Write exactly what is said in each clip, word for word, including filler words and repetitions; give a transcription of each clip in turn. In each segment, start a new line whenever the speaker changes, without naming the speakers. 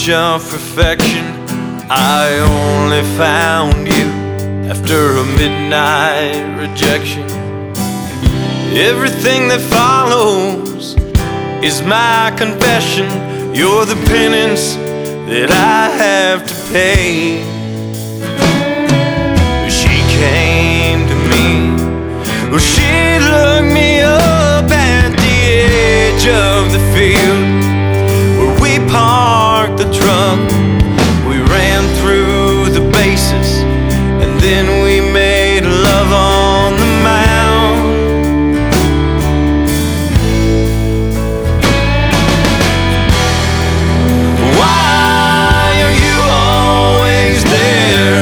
search of perfection, I only found you after a midnight rejection. Everything that follows is my confession. You're the penance that I have to pay. She came to me, well, she looked me up at the edge of the field where we parked the truck. We ran through the bases and then we made love on the mound. Why are you always there?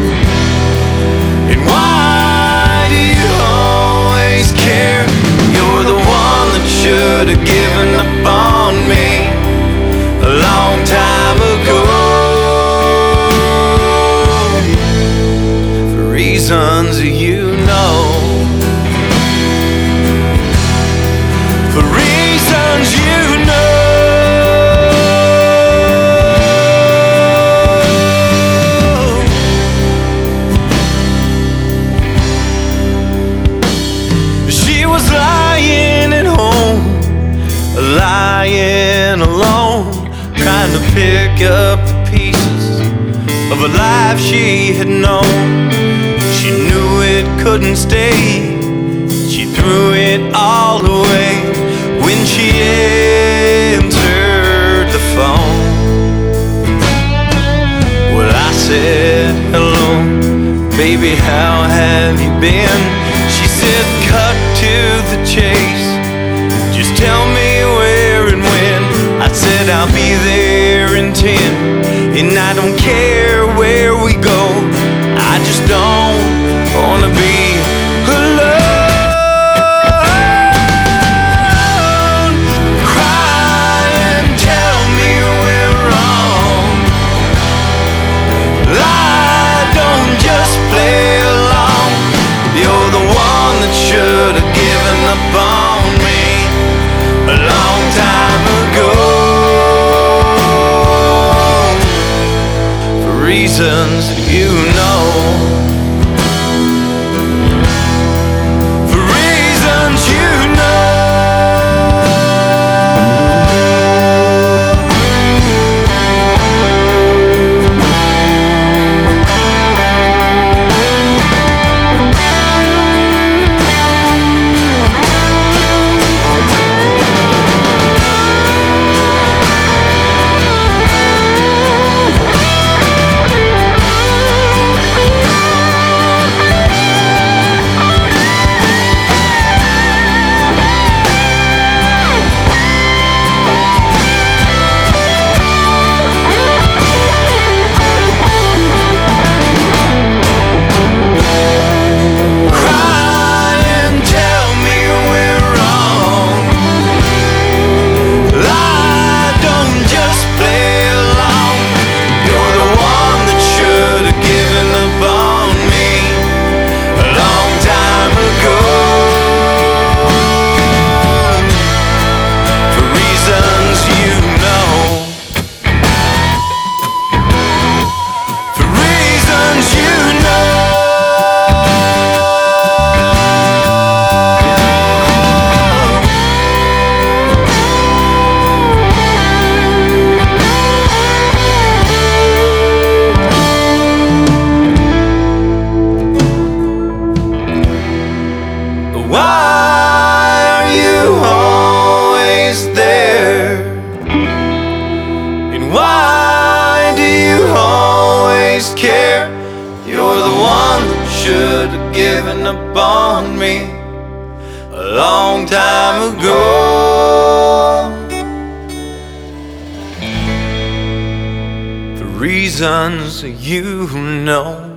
And why do you always care? You're the one that should have given up on me a long time ago. For reasons you know, for reasons you know. She was lying at home, lying alone, trying to pick up the pieces of a life she had known. She knew it couldn't stay, she threw it all away when she answered the phone. Well, I said, hello, baby, how have you been? She said, cut to the chase, just tell me where and when. I said, I'll be there in ten, and I don't care where we go, I just don't wanna be alone. Cry and tell me we're wrong, lie, don't just play along. You're the one that should have given up on me a long time ago. For reasons you know, for reasons you know. Care. You're the one that should have given up on me a long time ago. For reasons you know.